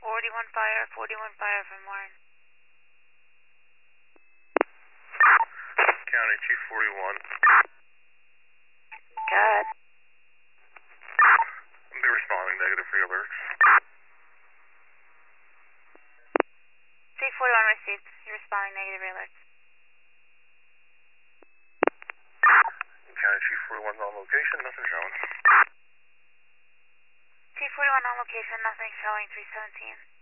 41 fire from Warren. County Chief 41. Good. They're responding negative for alerts. C41 received. You're responding negative alerts. County Chief 41's on location, nothing showing. C41 on location, nothing showing, 317.